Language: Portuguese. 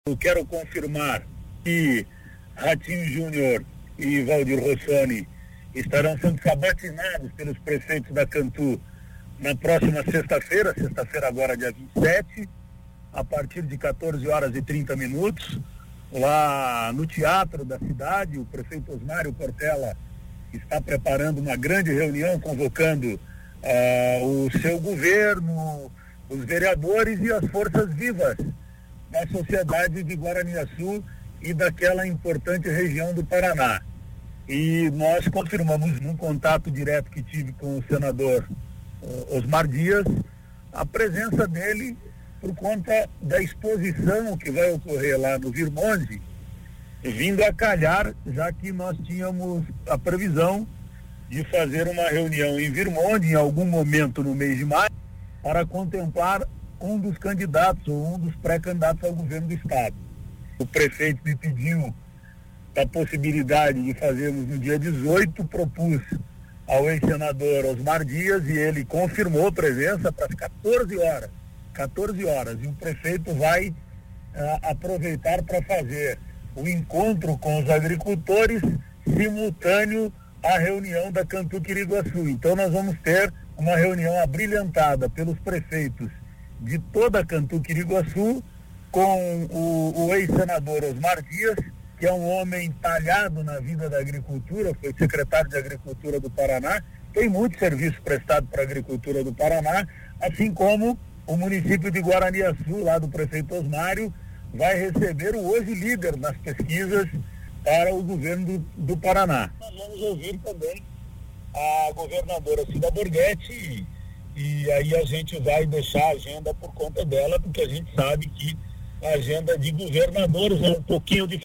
Eu quero confirmar que Ratinho Júnior e Valdir Rossoni estarão sendo sabatinados pelos prefeitos da Cantu na próxima sexta-feira agora dia 27, a partir de 14 horas e 30 minutos, lá no teatro da cidade. O prefeito Osmário Portela está preparando uma grande reunião, convocando o seu governo, os vereadores e as forças vivas da sociedade de Guaraniaçu e daquela importante região do Paraná. E nós confirmamos, num contato direto que tive com o senador Osmar Dias, a presença dele por conta da exposição que vai ocorrer lá no Virmonte, vindo a calhar, já que nós tínhamos a previsão de fazer uma reunião em Virmonte em algum momento no mês de maio para contemplar um dos candidatos ou um dos pré-candidatos ao governo do estado. O prefeito me pediu a possibilidade de fazermos no dia 18, propus ao ex-senador Osmar Dias e ele confirmou a presença para as 14 horas, e o prefeito vai aproveitar para fazer o encontro com os agricultores simultâneo à reunião da Cantu Quiriguaçu. Então nós vamos ter uma reunião abrilhantada pelos prefeitos de toda a Cantu Quiriguaçu com o ex-senador Osmar Dias, que é um homem talhado na vida da agricultura, foi secretário de Agricultura do Paraná, tem muito serviço prestado para a agricultura do Paraná, assim como o município de Guaraniaçu, lá do prefeito Osmário, vai receber o hoje líder nas pesquisas para o governo do Paraná. Nós vamos ouvir também a governadora Cida Borghetti e aí a gente vai deixar a agenda por conta dela, porque a gente sabe que a agenda de governadores é um pouquinho diferente